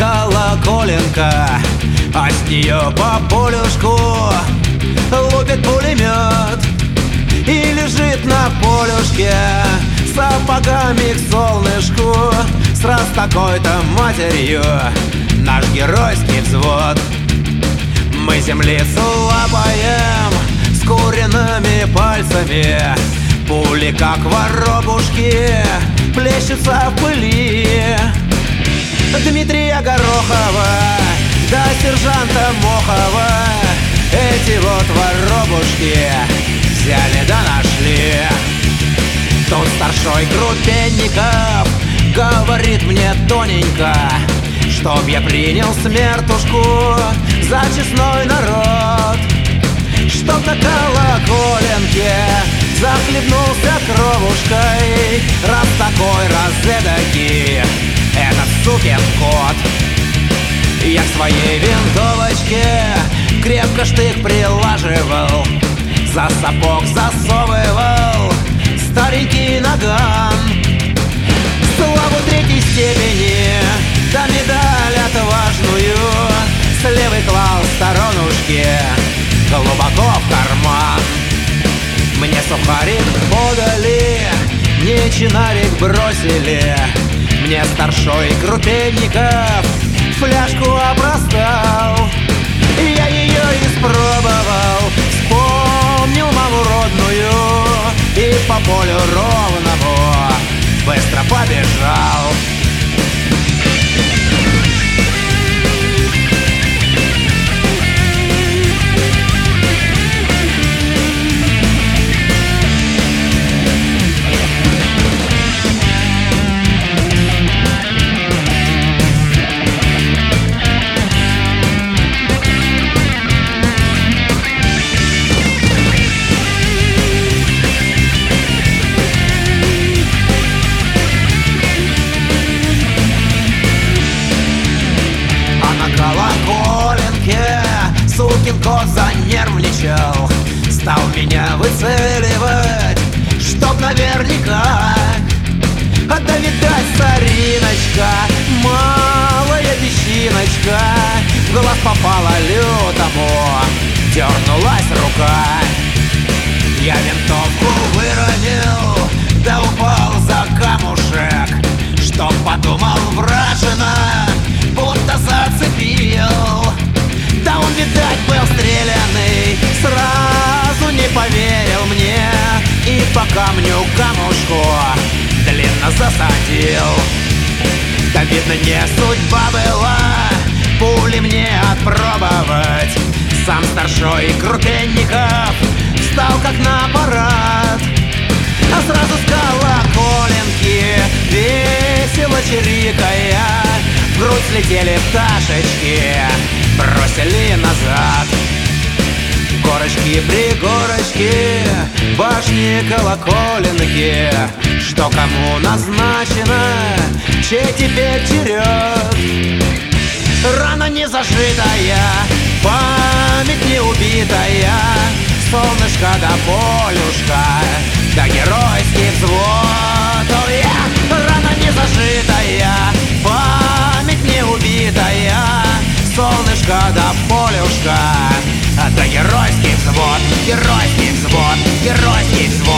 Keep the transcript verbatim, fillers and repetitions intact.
колоколенка, а с нее по полюшку лупит пулемет и лежит на полюшке сапогами к солнышку. Сраз такой-то матерью наш геройский взвод. Мы землицу лапаем скуренными пальцами, пули, как воробушки, плещутся в пыли. Дмитрия Горохова да сержанта Мохова эти вот воробушки взяли да нашли. Тут старшой Крупенников говорит мне тоненько, чтоб я принял смертушку за честной народ, чтоб на колоколенке захлебнулся кровушкой, раз такой, раз эдакий этот сукин кот. Я к своей винтовочке крепко штык прилаживал, за сапог засовывал старенький наган. Славу третьей степени да медаль отважную с левой клал в сторонушке глубоко в карман. Мне сухарик подали, мне чинарик бросили, мне старшой Крупенников фляжку опростал. Я ее испробовал, вспомнил маму родную и по полю ровному быстро побежал. Сукин кот занервничал, стал меня выцеливать, чтоб наверняка. А да видать, стариночка, малая песчиночка, в глаз попала лютому, дернулась рука. Я винтовку выронил, да упал за камушек, чтоб подумал вражина, будто зацепил. Да он, видать, был стрелянный, сразу не поверил мне и по камню камушку длинно засадил. Да видно, не судьба была пули мне отпробовать. Сам старшой Крупенников встал как на парад, а сразу с колоколенки весело чирикая в грудь слетели пташечки, бросили назад. Горочки-пригорочки, башни колоколенки, что кому назначено, чей теперь черед. Рана не зашитая, память не убитая, солнышко да полюшка, да геройский взвод. Ой, рана не зашитая, память не убитая, солнышко да полюшка, да геройский взвод, геройский взвод, геройский взвод.